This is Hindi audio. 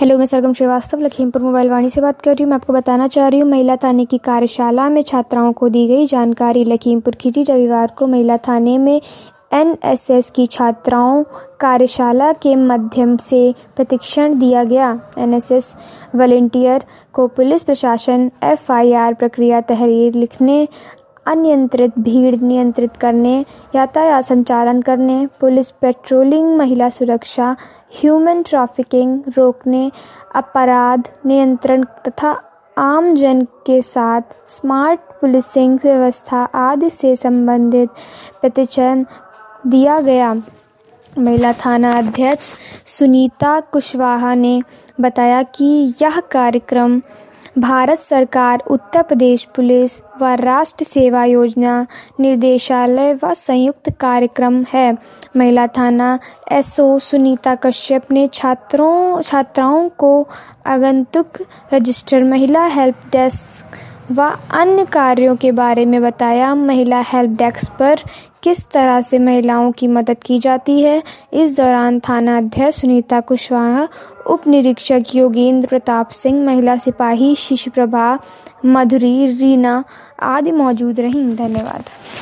हेलो, मैं सरगम श्रीवास्तव लखीमपुर मोबाइल वाणी से बात कर रही हूँ। मैं आपको बताना चाह रही हूँ, महिला थाने की कार्यशाला में छात्राओं को दी गई जानकारी। लखीमपुर खीरी रविवार को महिला थाने में एनएसएस की छात्राओं कार्यशाला के माध्यम से प्रशिक्षण दिया गया। एनएसएस वॉलंटियर को पुलिस प्रशासन, एफआईआर प्रक्रिया, तहरीर लिखने, अनियंत्रित भीड़ नियंत्रित करने, यातायात संचालन करने, पुलिस पेट्रोलिंग, महिला सुरक्षा, ह्यूमन ट्रैफिकिंग रोकने, अपराध नियंत्रण तथा आम जन के साथ स्मार्ट पुलिसिंग व्यवस्था आदि से संबंधित प्रशिक्षण दिया गया। महिला थाना अध्यक्ष सुनीता कुशवाहा ने बताया कि यह कार्यक्रम भारत सरकार, उत्तर प्रदेश पुलिस व राष्ट्रीय सेवा योजना निर्देशालय व संयुक्त कार्यक्रम है। महिला थाना एसओ सुनीता कश्यप ने छात्राओं को आगंतुक रजिस्टर, महिला हेल्प डेस्क व अन्य कार्यों के बारे में बताया। महिला हेल्प डेस्क पर किस तरह से महिलाओं की मदद की जाती है। इस दौरान थाना अध्यक्ष सुनीता कुशवाहा, उप निरीक्षक योगेंद्र प्रताप सिंह, महिला सिपाही शिशु प्रभा, मधुरी, रीना आदि मौजूद रहीं। धन्यवाद।